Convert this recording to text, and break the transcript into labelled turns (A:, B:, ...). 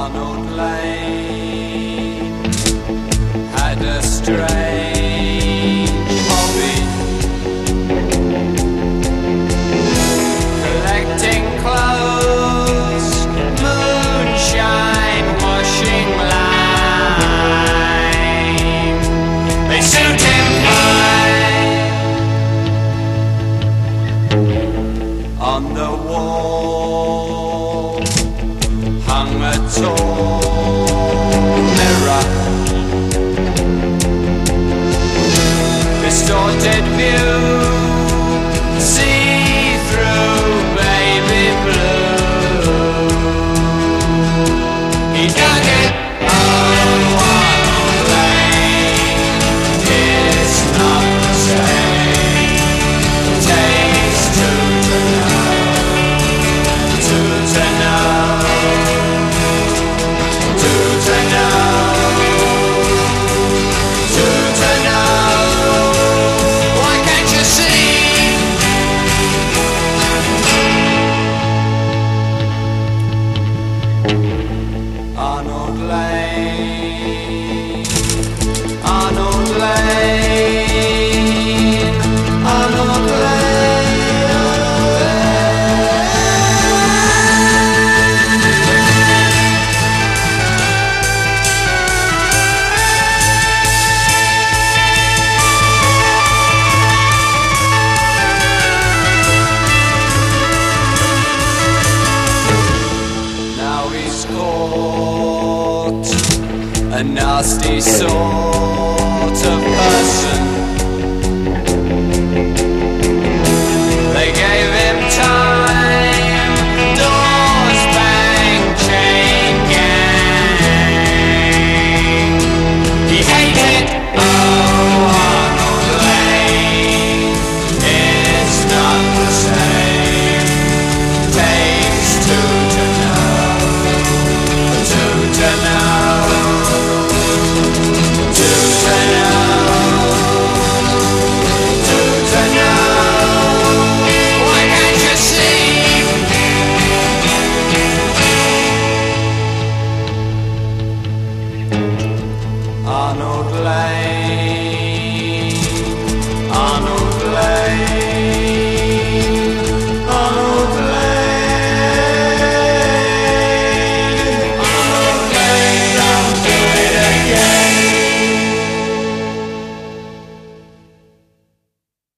A: Arnold Lane had a strange hobby, collecting clothes, moonshine, washing line. They suit him fine. On the wall hung a tall mirror, distorted view, see-through baby blue. He dug it on one lane. It's not the same. Takes two to know, two to know, two to know, two to know. Why can't you see? Arnold Lane, Arnold Lane, Arnold Lane, Arnold Now he's caught, a nasty sort of person.